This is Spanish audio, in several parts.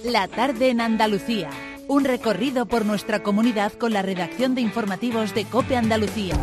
La tarde en Andalucía. Un recorrido por nuestra comunidad con la redacción de informativos de COPE Andalucía.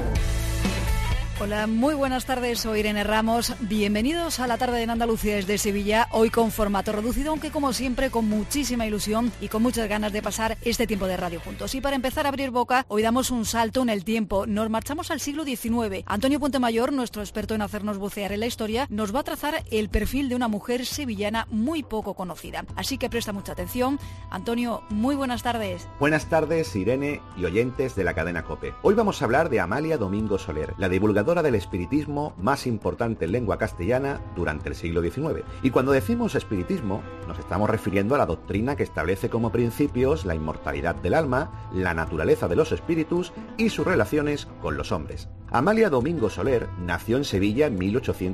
Hola, muy buenas tardes, soy Irene Ramos. Bienvenidos a la tarde en Andalucía desde Sevilla, hoy con formato reducido, aunque como siempre con muchísima ilusión y con muchas ganas de pasar este tiempo de radio juntos. Y para empezar a abrir boca, hoy damos un salto en el tiempo. Nos marchamos al siglo XIX. Antonio Puentemayor, nuestro experto en hacernos bucear en la historia, nos va a trazar el perfil de una mujer sevillana muy poco conocida. Así que presta mucha atención. Antonio, muy buenas tardes. Buenas tardes, Irene y oyentes de la cadena COPE. Hoy vamos a hablar de Amalia Domingo Soler, la divulgadora del espiritismo más importante en lengua castellana durante el siglo XIX. Y cuando decimos espiritismo, nos estamos refiriendo a la doctrina que establece como principios la inmortalidad del alma, la naturaleza de los espíritus y sus relaciones con los hombres. Amalia Domingo Soler nació en Sevilla en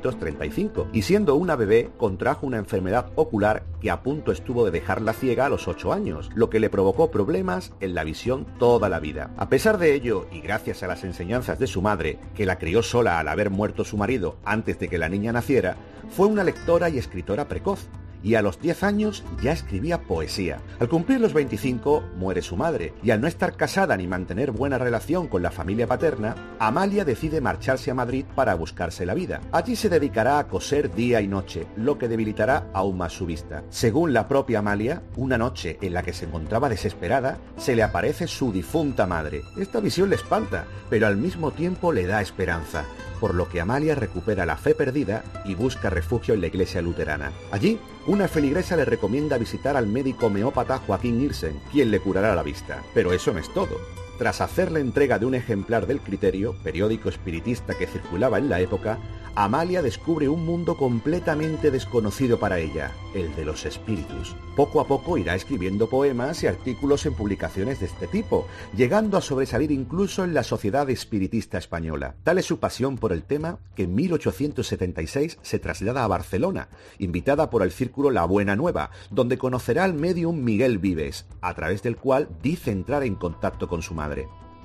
1835 y siendo una bebé contrajo una enfermedad ocular que a punto estuvo de dejarla ciega a los 8 años, lo que le provocó problemas en la visión toda la vida. A pesar de ello, y gracias a las enseñanzas de su madre, que la crió sola al haber muerto su marido antes de que la niña naciera, fue una lectora y escritora precoz, y a los 10 años ya escribía poesía. Al cumplir los 25 muere su madre, y al no estar casada ni mantener buena relación con la familia paterna, Amalia decide marcharse a Madrid para buscarse la vida. Allí se dedicará a coser día y noche, lo que debilitará aún más su vista. Según la propia Amalia, una noche en la que se encontraba desesperada, se le aparece su difunta madre. Esta visión le espanta, pero al mismo tiempo le da esperanza, por lo que Amalia recupera la fe perdida y busca refugio en la iglesia luterana. Allí, una feligresa le recomienda visitar al médico homeópata Joaquín Irsen, quien le curará la vista. Pero eso no es todo. Tras hacerle entrega de un ejemplar del Criterio, periódico espiritista que circulaba en la época, Amalia descubre un mundo completamente desconocido para ella, el de los espíritus. Poco a poco irá escribiendo poemas y artículos en publicaciones de este tipo, llegando a sobresalir incluso en la Sociedad Espiritista Española. Tal es su pasión por el tema que en 1876 se traslada a Barcelona, invitada por el círculo La Buena Nueva, donde conocerá al médium Miguel Vives, a través del cual dice entrar en contacto con su madre.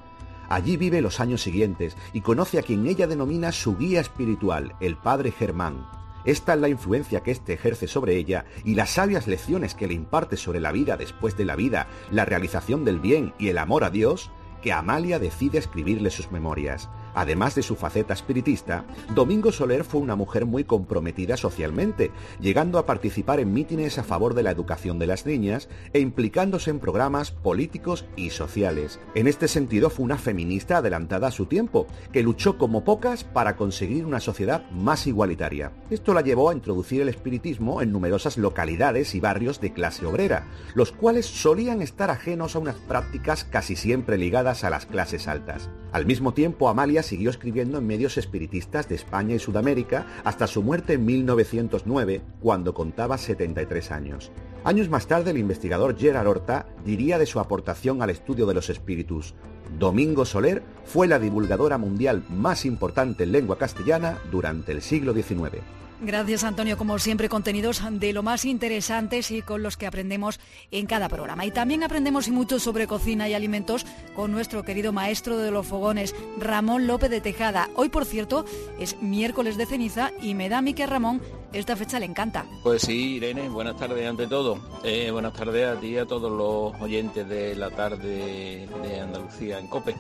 Allí vive los años siguientes y conoce a quien ella denomina su guía espiritual, el padre Germán. Esta es la influencia que éste ejerce sobre ella y las sabias lecciones que le imparte sobre la vida después de la vida, la realización del bien y el amor a Dios, que Amalia decide escribirle sus memorias. Además de su faceta espiritista, Domingo Soler fue una mujer muy comprometida socialmente, llegando a participar en mítines a favor de la educación de las niñas e implicándose en programas políticos y sociales. En este sentido fue una feminista adelantada a su tiempo, que luchó como pocas para conseguir una sociedad más igualitaria. Esto la llevó a introducir el espiritismo en numerosas localidades y barrios de clase obrera, los cuales solían estar ajenos a unas prácticas casi siempre ligadas a las clases altas. Al mismo tiempo, Amalia siguió escribiendo en medios espiritistas de España y Sudamérica hasta su muerte en 1909, cuando contaba 73 años. Años más tarde, el investigador Gerard Horta diría de su aportación al estudio de los espíritus: Domingo Soler fue la divulgadora mundial más importante en lengua castellana durante el siglo XIX. Gracias, Antonio, como siempre, contenidos de lo más interesantes y con los que aprendemos en cada programa. Y también aprendemos y mucho sobre cocina y alimentos con nuestro querido maestro de los fogones, Ramón López de Tejada. Hoy, por cierto, es miércoles de ceniza y me da a mí que Ramón esta fecha le encanta. Pues sí, Irene, buenas tardes ante todo. Buenas tardes a ti y a todos los oyentes de la tarde de Andalucía en COPE.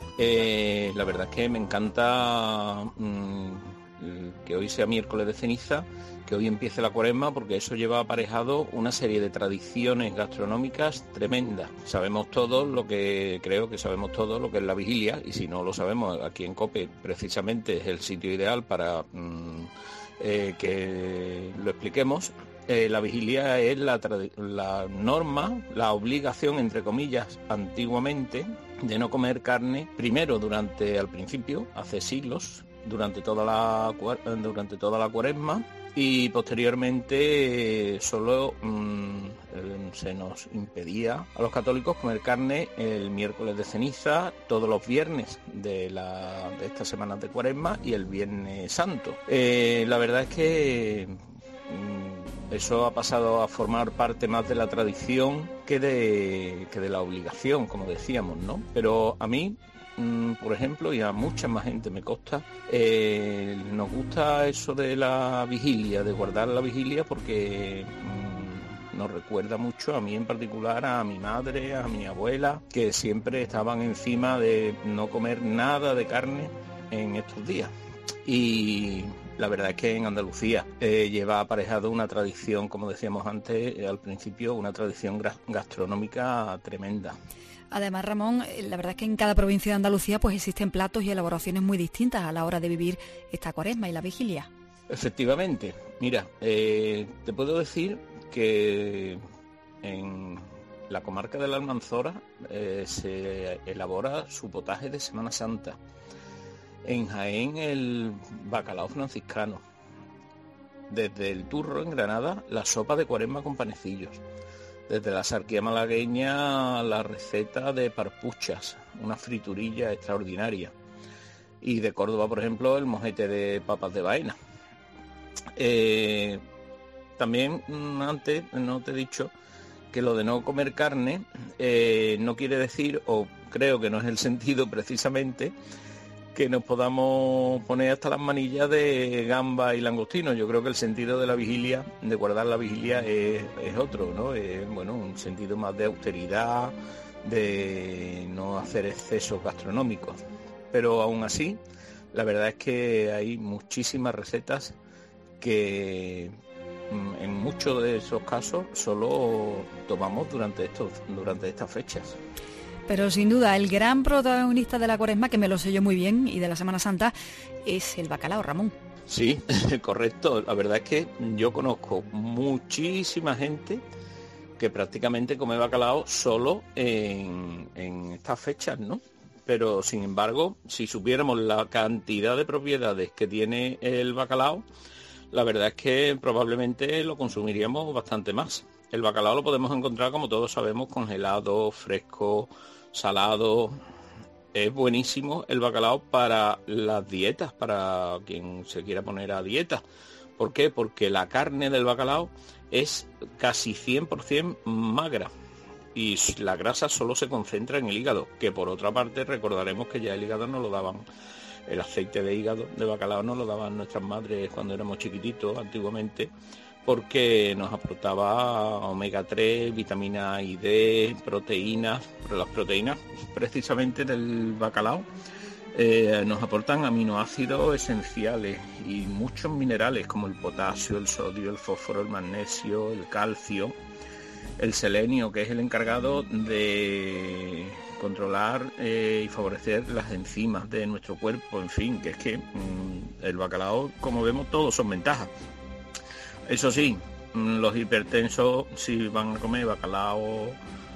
La verdad es que me encanta que hoy sea miércoles de ceniza, que hoy empiece la cuaresma, porque eso lleva aparejado una serie de tradiciones gastronómicas tremendas. Sabemos todos creo que sabemos todos lo que es la vigilia, y si no lo sabemos, aquí en COPE precisamente es el sitio ideal para que lo expliquemos. La vigilia es la norma, la obligación, entre comillas, antiguamente, de no comer carne, primero al principio, hace siglos, durante toda la cuaresma, y posteriormente solo se nos impedía a los católicos comer carne el miércoles de ceniza, todos los viernes de estas semanas de cuaresma y el viernes santo. La verdad es que eso ha pasado a formar parte más de la tradición que de la obligación, como decíamos, ¿no? Pero a mí, por ejemplo, y a mucha más gente me consta, nos gusta eso de la vigilia, de guardar la vigilia, porque nos recuerda mucho, a mí en particular, a mi madre, a mi abuela, que siempre estaban encima de no comer nada de carne en estos días. Y la verdad es que en Andalucía lleva aparejado una tradición, como decíamos antes al principio, una tradición gastronómica tremenda. Además, Ramón, la verdad es que en cada provincia de Andalucía pues existen platos y elaboraciones muy distintas a la hora de vivir esta Cuaresma y la vigilia. Efectivamente, mira, te puedo decir que en la comarca de la Almanzora se elabora su potaje de Semana Santa. En Jaén el bacalao franciscano. Desde el Turro en Granada la sopa de Cuaresma con panecillos. Desde la Sarquía malagueña la receta de parpuchas, una friturilla extraordinaria. Y de Córdoba, por ejemplo, el mojete de papas de baena. También antes no te he dicho que lo de no comer carne no quiere decir, o creo que no es el sentido precisamente, que nos podamos poner hasta las manillas de gamba y langostino. Yo creo que el sentido de la vigilia, de guardar la vigilia, es otro, ¿no? Es, bueno, un sentido más de austeridad, de no hacer excesos gastronómicos. Pero aún así, la verdad es que hay muchísimas recetas que en muchos de esos casos solo tomamos durante estas fechas. Pero sin duda el gran protagonista de la Cuaresma, que me lo sé yo muy bien, y de la Semana Santa, es el bacalao, Ramón. Sí, correcto. La verdad es que yo conozco muchísima gente que prácticamente come bacalao solo en estas fechas, ¿no? Pero sin embargo, si supiéramos la cantidad de propiedades que tiene el bacalao, la verdad es que probablemente lo consumiríamos bastante más. El bacalao lo podemos encontrar, como todos sabemos, congelado, fresco, salado. Es buenísimo el bacalao para las dietas, para quien se quiera poner a dieta. ¿Por qué? Porque la carne del bacalao es casi 100% magra y la grasa solo se concentra en el hígado, que por otra parte recordaremos que ya el hígado no lo daban. El aceite de hígado de bacalao nos lo daban nuestras madres cuando éramos chiquititos, antiguamente, porque nos aportaba omega 3, vitamina I, D, proteínas. Pero las proteínas precisamente del bacalao nos aportan aminoácidos esenciales y muchos minerales como el potasio, el sodio, el fósforo, el magnesio, el calcio, el selenio, que es el encargado de controlar y favorecer las enzimas de nuestro cuerpo. En fin, que es que el bacalao, como vemos, todos son ventajas. Eso sí, los hipertensos, si van a comer bacalao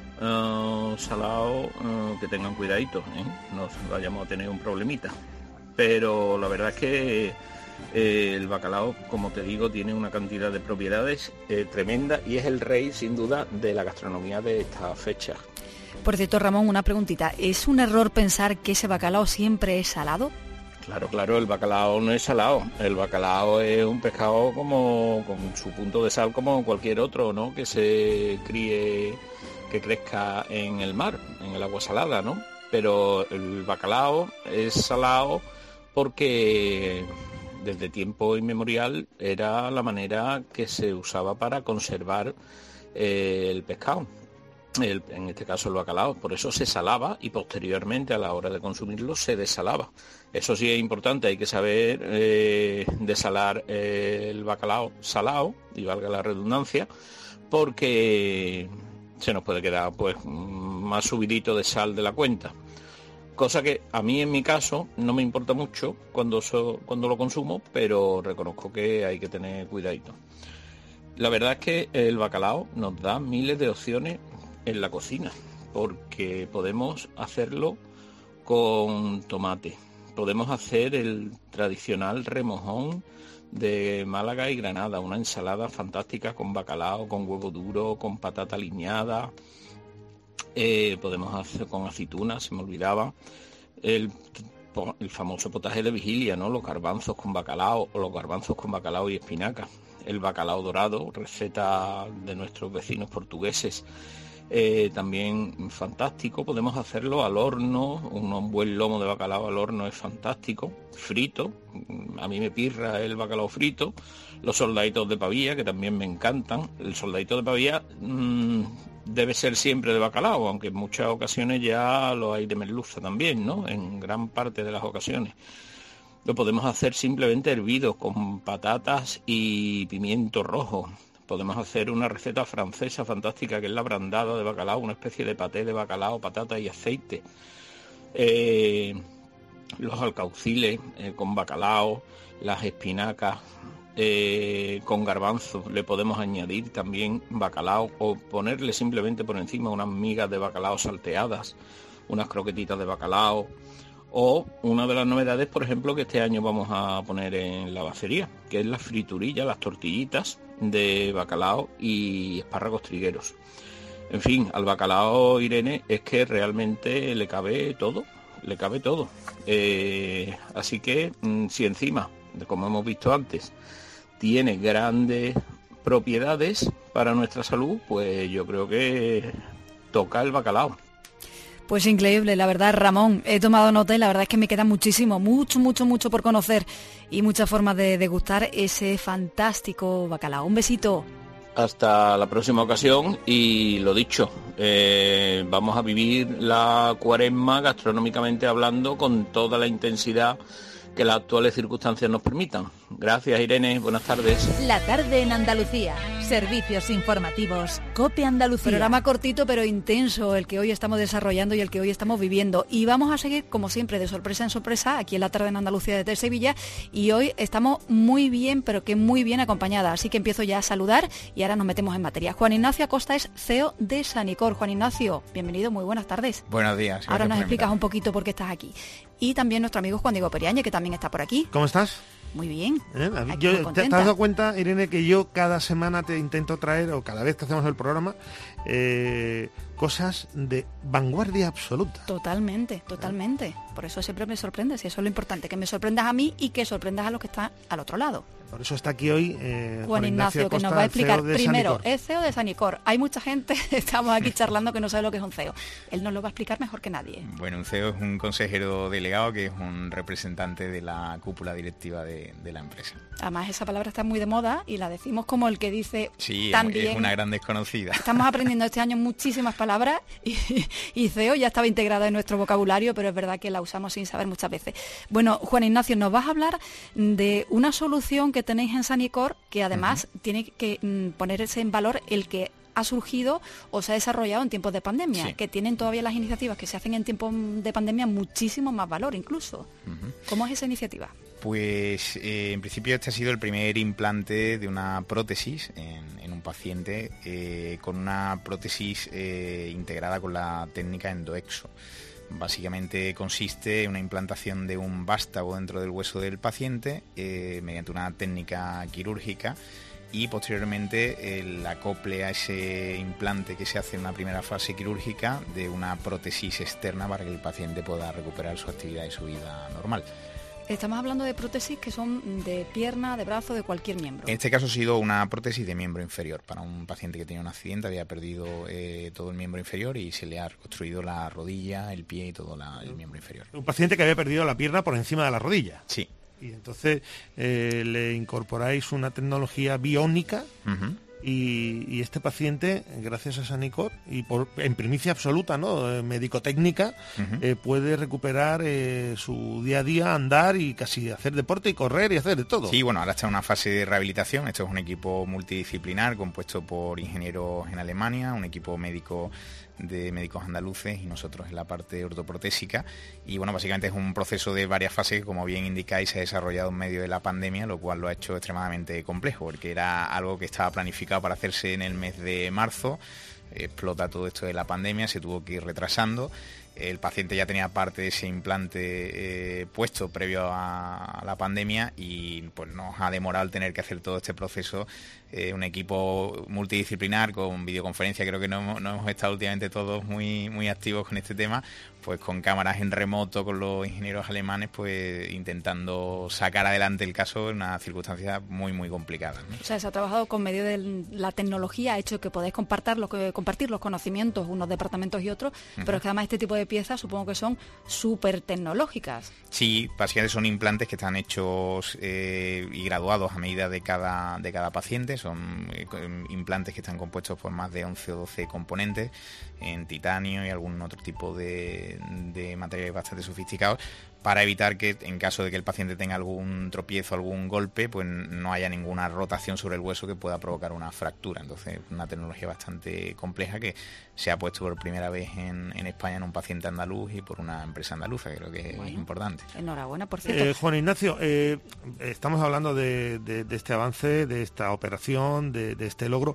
salado, que tengan cuidadito, no vayamos a tener un problemita. Pero la verdad es que el bacalao, como te digo, tiene una cantidad de propiedades tremenda y es el rey, sin duda, de la gastronomía de estas fechas. Por cierto, Ramón, una preguntita. ¿Es un error pensar que ese bacalao siempre es salado? Claro, el bacalao no es salado. El bacalao es un pescado con su punto de sal como cualquier otro, ¿no? Que se críe, que crezca en el mar, en el agua salada, ¿no? Pero el bacalao es salado porque desde tiempo inmemorial era la manera que se usaba para conservar el pescado. En este caso el bacalao, por eso se salaba y posteriormente a la hora de consumirlo se desalaba. Eso sí es importante, hay que saber desalar el bacalao salado, y valga la redundancia, porque se nos puede quedar pues más subidito de sal de la cuenta. Cosa que a mí en mi caso no me importa mucho cuando lo consumo, pero reconozco que hay que tener cuidadito. La verdad es que el bacalao nos da miles de opciones en la cocina, porque podemos hacerlo con tomate, podemos hacer el tradicional remojón de Málaga y Granada, una ensalada fantástica con bacalao, con huevo duro, con patata aliñada, podemos hacer con aceitunas, se me olvidaba, el famoso potaje de vigilia, ¿no? Los garbanzos con bacalao o los garbanzos con bacalao y espinaca, el bacalao dorado, receta de nuestros vecinos portugueses, también fantástico. Podemos hacerlo al horno, un buen lomo de bacalao al horno es fantástico, frito, a mí me pirra el bacalao frito, los soldaditos de pavía, que también me encantan. El soldadito de pavía debe ser siempre de bacalao, aunque en muchas ocasiones ya lo hay de merluza también, ¿no? En gran parte de las ocasiones. Lo podemos hacer simplemente hervido con patatas y pimiento rojo. Podemos hacer una receta francesa fantástica que es la brandada de bacalao, una especie de paté de bacalao, patata y aceite. Los alcauciles con bacalao, las espinacas con garbanzo, le podemos añadir también bacalao o ponerle simplemente por encima unas migas de bacalao salteadas, unas croquetitas de bacalao. O una de las novedades, por ejemplo, que este año vamos a poner en la bacería, que es la friturilla, las tortillitas de bacalao y espárragos trigueros. En fin, al bacalao, Irene, es que realmente le cabe todo. Así que si encima, como hemos visto antes, tiene grandes propiedades para nuestra salud, pues yo creo que toca el bacalao. Pues increíble, la verdad, Ramón, he tomado nota y la verdad es que me queda mucho por conocer y muchas formas de degustar ese fantástico bacalao. Un besito. Hasta la próxima ocasión y lo dicho, vamos a vivir la Cuaresma gastronómicamente hablando con toda la intensidad que las actuales circunstancias nos permitan. Gracias, Irene, buenas tardes. La tarde en Andalucía, servicios informativos, COPE Andalucía. Programa cortito pero intenso el que hoy estamos desarrollando y el que hoy estamos viviendo. Y vamos a seguir, como siempre, de sorpresa en sorpresa, aquí en la tarde en Andalucía desde Sevilla. Y hoy estamos muy bien, pero que muy bien acompañada. Así que empiezo ya a saludar y ahora nos metemos en materia. Juan Ignacio Acosta es CEO de Sanicor. Juan Ignacio, bienvenido, muy buenas tardes. Buenos días. Ahora nos explicas un poquito por qué estás aquí. Y también nuestro amigo Juan Diego Periañe, que también está por aquí. ¿Cómo estás? Muy bien. ¿Te has dado cuenta, Irene, que yo cada semana te intento traer, o cada vez que hacemos el programa, cosas de vanguardia absoluta? Totalmente. Por eso siempre me sorprendes, y eso es lo importante, que me sorprendas a mí y que sorprendas a los que están al otro lado. Por eso está aquí hoy Juan Ignacio Acosta, que nos va a explicar primero, es CEO de Sanicor. Hay mucha gente, estamos aquí charlando, que no sabe lo que es un CEO. Él nos lo va a explicar mejor que nadie. Bueno, un CEO es un consejero delegado, que es un representante de la cúpula directiva de la empresa. Además, esa palabra está muy de moda y la decimos como el que dice sí, también. Es una gran desconocida. Estamos aprendiendo este año muchísimas palabras y CEO ya estaba integrada en nuestro vocabulario, pero es verdad que la usamos sin saber muchas veces. Bueno, Juan Ignacio, nos vas a hablar de una solución que tenéis en Sanicor, que además tiene que ponerse en valor el que ha surgido o se ha desarrollado en tiempos de pandemia, sí, que tienen todavía las iniciativas que se hacen en tiempos de pandemia muchísimo más valor incluso. ¿Cómo es esa iniciativa? Pues en principio este ha sido el primer implante de una prótesis en un paciente con una prótesis integrada con la técnica Endoexo. Básicamente consiste en una implantación de un vástago dentro del hueso del paciente mediante una técnica quirúrgica y posteriormente el acople a ese implante que se hace en una primera fase quirúrgica de una prótesis externa para que el paciente pueda recuperar su actividad y su vida normal. Estamos hablando de prótesis que son de pierna, de brazo, de cualquier miembro. En este caso ha sido una prótesis de miembro inferior. Para un paciente que tenía un accidente, había perdido todo el miembro inferior y se le ha reconstruido la rodilla, el pie y todo el miembro inferior. Un paciente que había perdido la pierna por encima de la rodilla. Sí. Y entonces le incorporáis una tecnología biónica. Y este paciente, gracias a Sanicor y en primicia absoluta, ¿no?, médico-técnica, puede recuperar su día a día, andar y casi hacer deporte y correr y hacer de todo. Sí, bueno, ahora está en una fase de rehabilitación. Esto es un equipo multidisciplinar compuesto por ingenieros en Alemania, un equipo médico de médicos andaluces y nosotros en la parte ortoprotésica. Y bueno, básicamente es un proceso de varias fases que, como bien indicáis, se ha desarrollado en medio de la pandemia, lo cual lo ha hecho extremadamente complejo, porque era algo que estaba planificado para hacerse en el mes de marzo. Explota todo esto de la pandemia, se tuvo que ir retrasando. el paciente ya tenía parte de ese implante puesto previo a la pandemia y pues nos ha demorado el tener que hacer todo este proceso. Un equipo multidisciplinar con videoconferencia, creo que no hemos estado últimamente todos muy activos con este tema, pues con cámaras en remoto, con los ingenieros alemanes, pues intentando sacar adelante el caso en unas circunstancias muy complicadas, ¿no? O sea, se ha trabajado con medio de la tecnología, ha hecho que podáis compartir los conocimientos unos departamentos y otros, pero es que además este tipo de piezas supongo que son súper tecnológicas. Sí, básicamente son implantes que están hechos y graduados a medida de cada paciente. Son implantes que están compuestos por más de 11 o 12 componentes en titanio y algún otro tipo de materiales bastante sofisticados, para evitar que en caso de que el paciente tenga algún tropiezo, algún golpe, pues no haya ninguna rotación sobre el hueso que pueda provocar una fractura. Entonces, una tecnología bastante compleja que se ha puesto por primera vez en España en un paciente andaluz y por una empresa andaluza, que creo que es importante. Enhorabuena, por cierto. Juan Ignacio, estamos hablando de este avance, de esta operación, de este logro,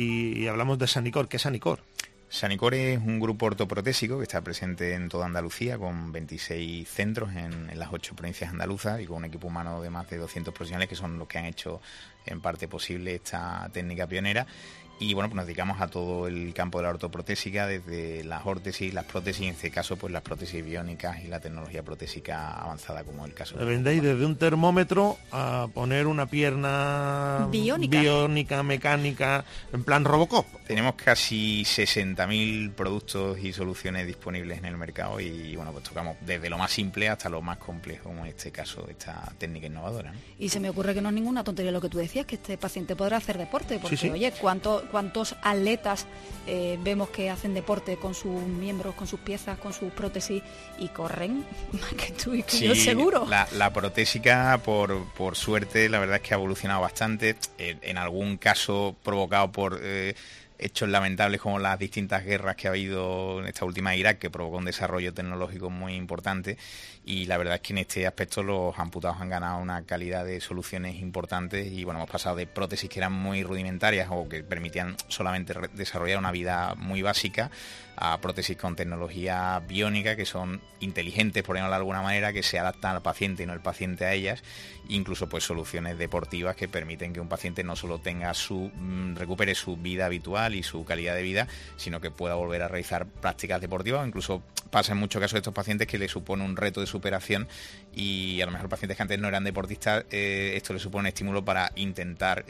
y hablamos de Sanicor. ¿Qué es Sanicor? Sanicor es un grupo ortoprotésico que está presente en toda Andalucía, con 26 centros en las 8 provincias andaluzas y con un equipo humano de más de 200 profesionales que son los que han hecho en parte posible esta técnica pionera. Y bueno, pues nos dedicamos a todo el campo de la ortoprotésica, desde las órtesis, las prótesis, y en este caso pues las prótesis biónicas y la tecnología protésica avanzada, como el caso. Vendéis desde un termómetro a poner una pierna biónica, mecánica, en plan Robocop. Tenemos casi 60.000 productos y soluciones disponibles en el mercado y bueno, pues tocamos desde lo más simple hasta lo más complejo, como en este caso esta técnica innovadora, ¿no? Y se me ocurre que no es ninguna tontería lo que tú decías, que este paciente podrá hacer deporte, porque sí. Oye, ¿cuántos atletas vemos que hacen deporte con sus miembros, con sus piezas, con sus prótesis y corren más que tú y que yo seguro? La protésica, por suerte, la verdad es que ha evolucionado bastante, en algún caso provocado por hechos lamentables como las distintas guerras que ha habido en esta última Irak, que provocó un desarrollo tecnológico muy importante, y la verdad es que en este aspecto los amputados han ganado una calidad de soluciones importantes y bueno, hemos pasado de prótesis que eran muy rudimentarias o que permitían solamente desarrollar una vida muy básica a prótesis con tecnología biónica que son inteligentes, por llamarlo de alguna manera, que se adaptan al paciente y no el paciente a ellas, incluso pues soluciones deportivas que permiten que un paciente no solo tenga recupere su vida habitual y su calidad de vida, sino que pueda volver a realizar prácticas deportivas. Incluso pasa en muchos casos de estos pacientes que les supone un reto de superación y a lo mejor pacientes que antes no eran deportistas, esto les supone un estímulo para intentar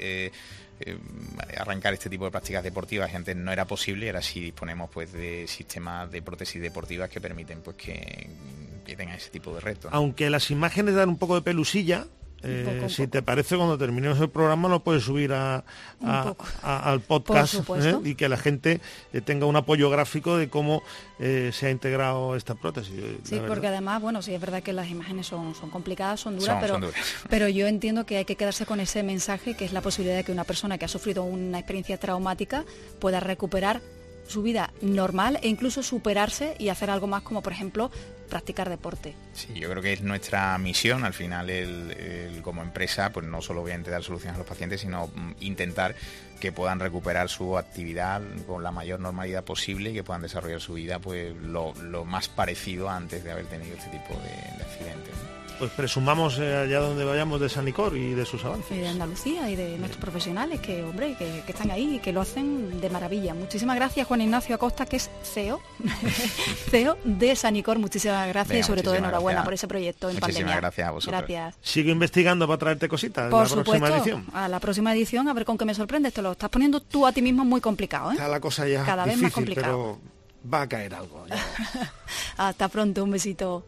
arrancar este tipo de prácticas deportivas que antes no era posible, y ahora sí disponemos pues de sistemas de prótesis deportivas que permiten pues que tengan ese tipo de retos, ¿no? Aunque las imágenes dan un poco de pelusilla, si te parece, cuando terminemos el programa lo puedes subir al podcast, y que la gente tenga un apoyo gráfico de cómo se ha integrado esta prótesis. Sí, porque además, bueno, sí es verdad que las imágenes son complicadas, son duras, pero yo entiendo que hay que quedarse con ese mensaje, que es la posibilidad de que una persona que ha sufrido una experiencia traumática pueda recuperar su vida normal e incluso superarse y hacer algo más, como por ejemplo practicar deporte. Sí, yo creo que es nuestra misión al final, como empresa, pues no solo obviamente dar soluciones a los pacientes, sino intentar que puedan recuperar su actividad con la mayor normalidad posible y que puedan desarrollar su vida pues lo más parecido a antes de haber tenido este tipo de accidentes, ¿no? Pues presumamos allá donde vayamos de Sanicor y de sus avances. Y de Andalucía y de nuestros profesionales que, hombre, que están ahí y que lo hacen de maravilla. Muchísimas gracias, Juan Ignacio Acosta, que es CEO, CEO de Sanicor. Muchísimas gracias. Venga, y sobre todo enhorabuena por ese proyecto en pandemia. Muchísimas gracias a vosotros. Gracias. Sigo investigando para traerte cositas por la supuesto, próxima edición. A la próxima edición, a ver con qué me sorprendes. Te lo estás poniendo tú a ti mismo muy complicado, ¿eh? Está la cosa ya cada difícil, vez más complicado. Pero va a caer algo. Hasta pronto, un besito.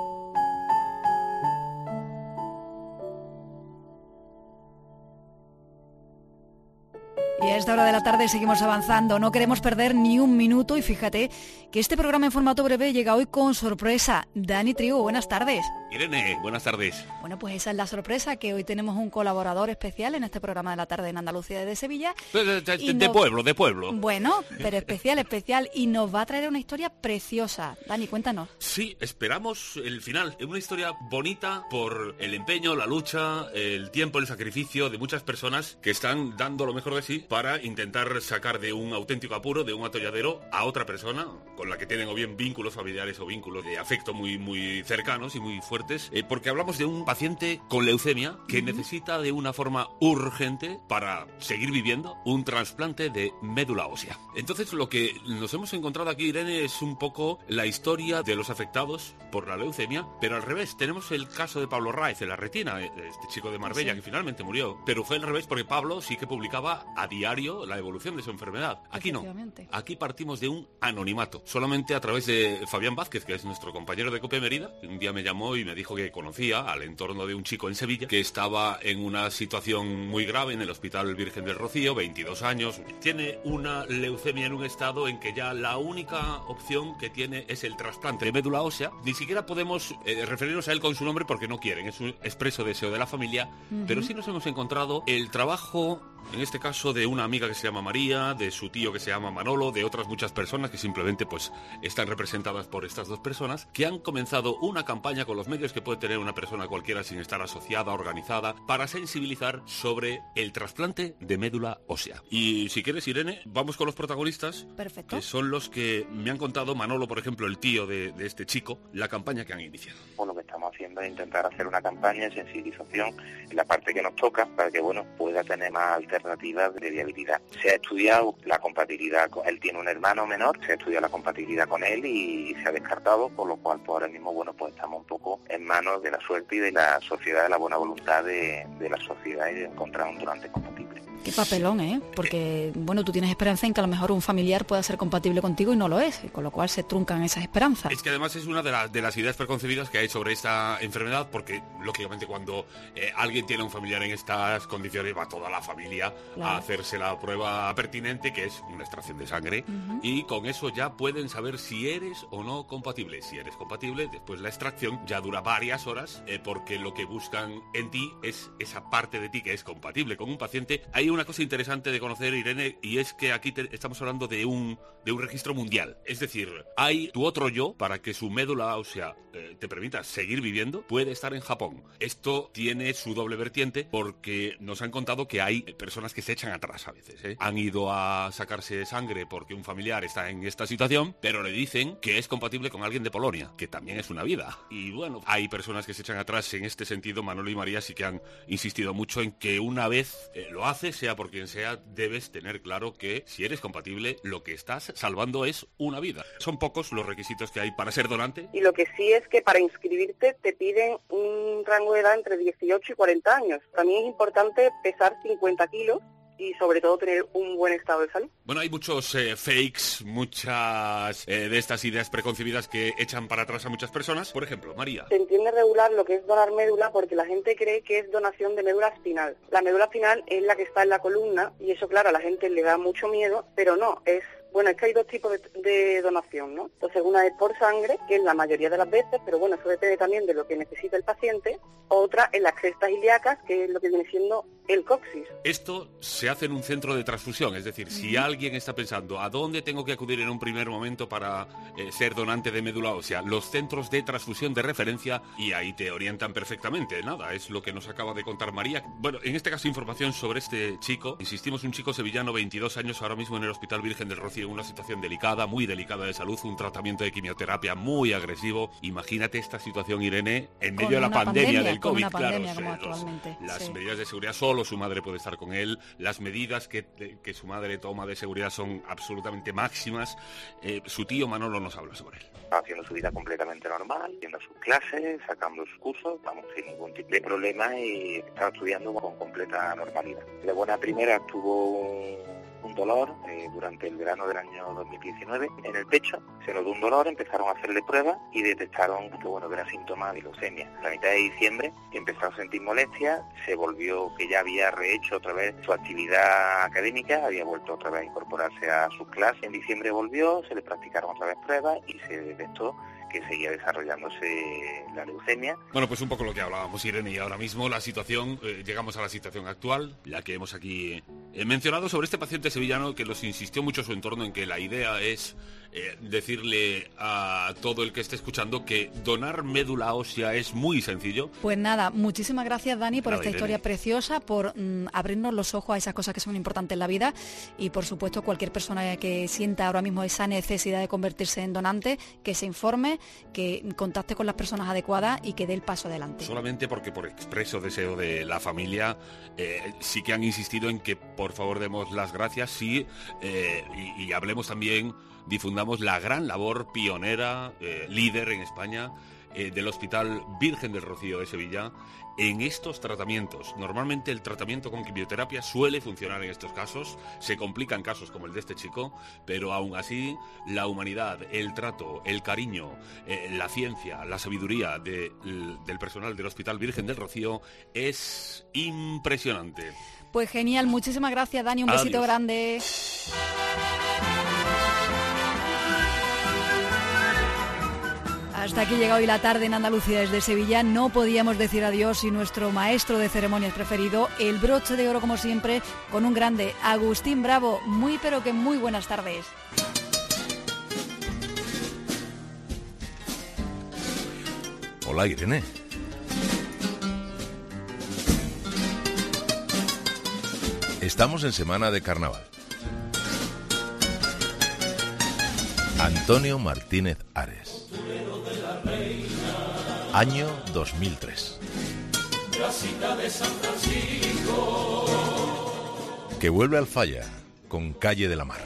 Y a esta hora de la tarde seguimos avanzando, no queremos perder ni un minuto y fíjate que este programa en formato breve llega hoy con sorpresa. Dani Trigo, buenas tardes. Irene, buenas tardes. Bueno, pues esa es la sorpresa, que hoy tenemos un colaborador especial en este programa de la tarde en Andalucía de Sevilla. De pueblo. Bueno, pero especial, y nos va a traer una historia preciosa. Dani, cuéntanos. Sí, esperamos el final. Es una historia bonita por el empeño, la lucha, el tiempo, el sacrificio de muchas personas que están dando lo mejor de sí para intentar sacar de un auténtico apuro, de un atolladero, a otra persona con la que tienen o bien vínculos familiares o vínculos de afecto muy cercanos y muy fuertes. Porque hablamos de un paciente con leucemia que necesita de una forma urgente para seguir viviendo un trasplante de médula ósea. Entonces lo que nos hemos encontrado aquí, Irene, es un poco la historia de los afectados por la leucemia, pero al revés. Tenemos el caso de Pablo Raez de la retina, este chico de Marbella, que finalmente murió, pero fue al revés porque Pablo sí que publicaba a diario la evolución de su enfermedad. Aquí no, aquí partimos de un anonimato, solamente a través de Fabián Vázquez, que es nuestro compañero de COPE Mérida. Un día me llamó y me dijo que conocía al entorno de un chico en Sevilla que estaba en una situación muy grave en el Hospital Virgen del Rocío, 22 años, tiene una leucemia en un estado en que ya la única opción que tiene es el trasplante de médula ósea. Ni siquiera podemos referirnos a él con su nombre porque no quieren, es un expreso deseo de la familia, pero sí nos hemos encontrado el trabajo, en este caso, de una amiga que se llama María, de su tío que se llama Manolo, de otras muchas personas que simplemente pues están representadas por estas dos personas, que han comenzado una campaña con los medios que puede tener una persona cualquiera sin estar asociada, organizada, para sensibilizar sobre el trasplante de médula ósea. Y si quieres, Irene, vamos con los protagonistas. Perfecto. Que son los que me han contado, Manolo, por ejemplo, el tío de este chico, la campaña que han iniciado. Pues lo que estamos haciendo es intentar hacer una campaña de sensibilización en la parte que nos toca para que, pueda tener más alternativas de viabilidad. Se ha estudiado la compatibilidad, él tiene un hermano menor, se ha estudiado la compatibilidad con él y se ha descartado, por lo cual pues ahora mismo, pues estamos un poco en manos de la suerte y de la sociedad, de la buena voluntad de la sociedad y de encontrar un donante compatible. Qué papelón, ¿eh? Porque, tú tienes esperanza en que a lo mejor un familiar pueda ser compatible contigo y no lo es, y con lo cual se truncan esas esperanzas. Es que además es una de las ideas preconcebidas que hay sobre esta enfermedad, porque, lógicamente, cuando alguien tiene un familiar en estas condiciones, va toda la familia a hacerse la prueba pertinente, que es una extracción de sangre, y con eso ya pueden saber si eres o no compatible. Si eres compatible, después la extracción ya dura varias horas, porque lo que buscan en ti es esa parte de ti que es compatible con un paciente. Hay una cosa interesante de conocer, Irene, y es que aquí estamos hablando de un registro mundial. Es decir, hay tu otro yo, para que su médula ósea te permita seguir viviendo, puede estar en Japón. Esto tiene su doble vertiente porque nos han contado que hay personas que se echan atrás a veces, ¿eh? Han ido a sacarse sangre porque un familiar está en esta situación, pero le dicen que es compatible con alguien de Polonia, que también es una vida. Y hay personas que se echan atrás en este sentido. Manolo y María sí que han insistido mucho en que una vez lo haces, sea por quien sea, debes tener claro que si eres compatible, lo que estás salvando es una vida. Son pocos los requisitos que hay para ser donante. Y lo que sí es que para inscribirte te piden un rango de edad entre 18 y 40 años. También es importante pesar 50 kilos y sobre todo tener un buen estado de salud. Hay muchos fakes, muchas de estas ideas preconcebidas que echan para atrás a muchas personas. Por ejemplo, María. Se entiende regular lo que es donar médula porque la gente cree que es donación de médula espinal. La médula espinal es la que está en la columna y eso, claro, a la gente le da mucho miedo, pero no, es que hay dos tipos de donación, ¿no? Entonces, una es por sangre, que es la mayoría de las veces, pero eso depende también de lo que necesita el paciente. Otra es las crestas ilíacas, que es lo que viene siendo el coxis. Esto se hace en un centro de transfusión, es decir, si alguien está pensando a dónde tengo que acudir en un primer momento para ser donante de médula ósea, los centros de transfusión de referencia, y ahí te orientan perfectamente. Nada, es lo que nos acaba de contar María. En este caso, información sobre este chico. Insistimos, un chico sevillano, 22 años, ahora mismo en el Hospital Virgen del Rocío, en una situación delicada, muy delicada de salud, un tratamiento de quimioterapia muy agresivo. Imagínate esta situación, Irene, en medio de la pandemia del COVID. Las medidas de seguridad, solo su madre puede estar con él. Las medidas que su madre toma de seguridad son absolutamente máximas. Su tío Manolo nos habla sobre él. Haciendo su vida completamente normal, haciendo sus clases, sacando sus cursos, sin ningún tipo de problema, y estaba estudiando con completa normalidad. De buena primera tuvo un dolor durante el verano del año 2019 en el pecho. Se notó un dolor, empezaron a hacerle pruebas y detectaron que era síntoma de leucemia. A la mitad de diciembre empezó a sentir molestias, se volvió que ya había rehecho otra vez su actividad académica, había vuelto otra vez a incorporarse a sus clases. En diciembre volvió, se le practicaron otra vez pruebas y se detectó que seguía desarrollándose la leucemia. Bueno, pues un poco lo que hablábamos, Irene, y ahora mismo la situación, llegamos a la situación actual, la que hemos aquí mencionado sobre este paciente sevillano que nos insistió mucho su entorno en que la idea es decirle a todo el que esté escuchando que donar médula ósea es muy sencillo. Pues nada, muchísimas gracias, Dani, por esta historia Irene. preciosa, por abrirnos los ojos a esas cosas que son importantes en la vida, y por supuesto cualquier persona que sienta ahora mismo esa necesidad de convertirse en donante, que se informe, que contacte con las personas adecuadas y que dé el paso adelante. Solamente porque por expreso deseo de la familia sí que han insistido en que por favor demos las gracias, sí, y hablemos también, difundamos la gran labor pionera, líder en España, del Hospital Virgen del Rocío de Sevilla en estos tratamientos. Normalmente el tratamiento con quimioterapia suele funcionar en estos casos, se complican casos como el de este chico, pero aún así la humanidad, el trato, el cariño, la ciencia, la sabiduría del personal del Hospital Virgen del Rocío es impresionante. Pues genial, muchísimas gracias, Dani, un besito grande. Hasta aquí llega hoy la tarde en Andalucía desde Sevilla. No podíamos decir adiós sin nuestro maestro de ceremonias preferido, el broche de oro como siempre, con un grande, Agustín Bravo. Muy pero que muy buenas tardes. Hola, Irene. Estamos en semana de carnaval. Antonio Martínez Ares. Año 2003. Que vuelve al Falla con Calle de la Mar.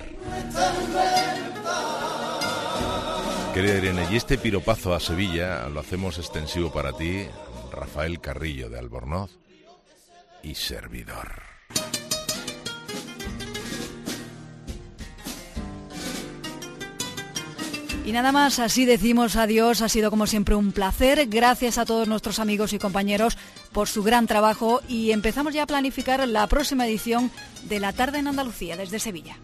Querida Irene, y este piropazo a Sevilla lo hacemos extensivo para ti, Rafael Carrillo de Albornoz y servidor. Y nada más, así decimos adiós. Ha sido como siempre un placer. Gracias a todos nuestros amigos y compañeros por su gran trabajo, y empezamos ya a planificar la próxima edición de La Tarde en Andalucía desde Sevilla.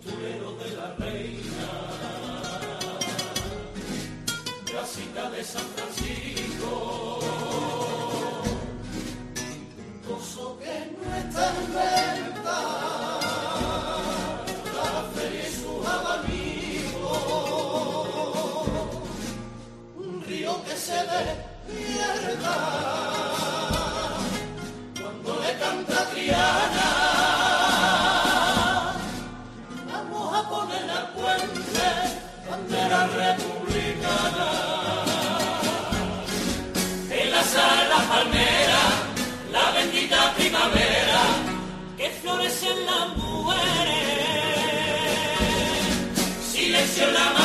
Que se despierta cuando le canta Triana. Vamos a poner al puente bandera republicana. En la sala palmera, la bendita primavera, que florecen las mujeres. Silencio en la